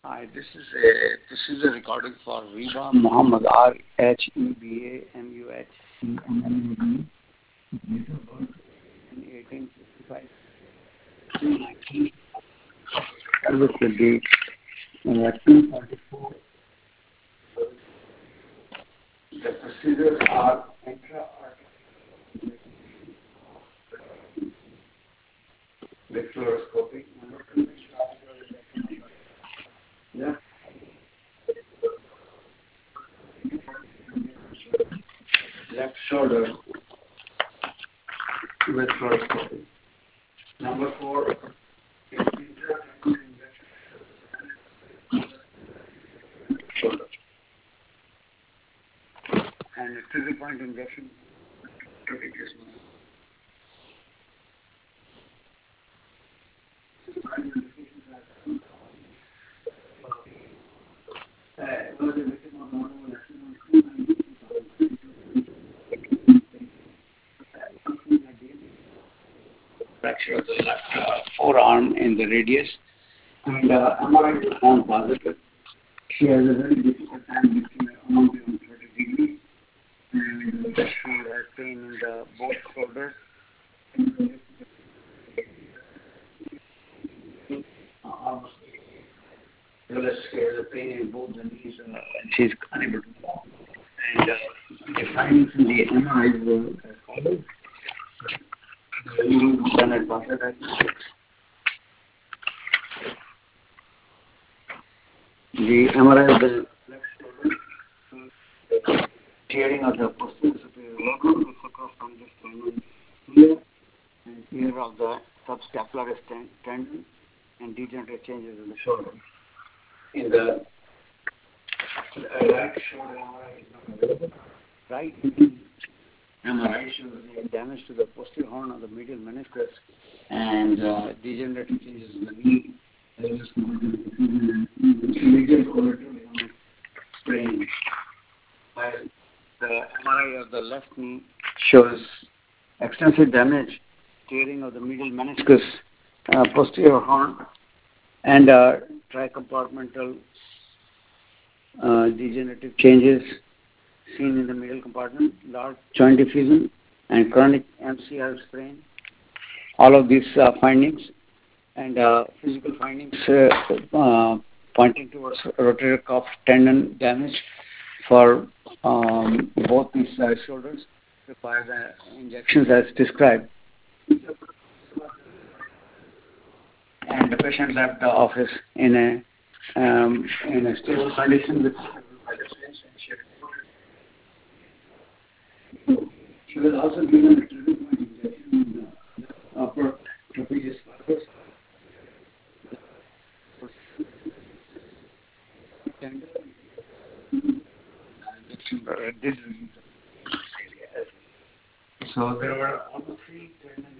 Hi, this is a recording for Reba Muhammad, RHEBAMUHCMMAD, date of birth in 1855 to 19. With the date 244. The procedures are intra-articular with fluoroscopy. Number two, yeah, left shoulder with fluoroscopy. Number four, shoulder and a trigger point injection. Fracture of the left forearm in the radius, and MRI is found positive. She has a very difficult time lifting her arm beyond 30 degrees, and she has pain in the both shoulders. Almost she has a pain in both the knees, and she's unable to walk. And the findings in the MRI were as follows. Done at Boston Diagnostics. The MRI of the left shoulder, tearing of the posterior superior lobe, which occurs from this tendon here, and here of the subscapularis tendon, and degenerative changes in the shoulder. In the right shoulder MRI is not available. Right MRI shows the damage to the posterior horn of the medial meniscus and degenerative changes in the knee. Medial collateral ligament sprain. While the MRI of the left knee shows extensive damage, tearing of the medial meniscus, posterior horn, and tricompartmental degenerative changes seen in the medial compartment, large joint effusion, and chronic MCL sprain. All of these findings and physical findings pointing towards rotator cuff tendon damage for both these shoulders require the injections as described. And the patient left the office in a stable condition with she was also given a trigger point injection in the upper trapezius fibers. So there were almost 3 tendons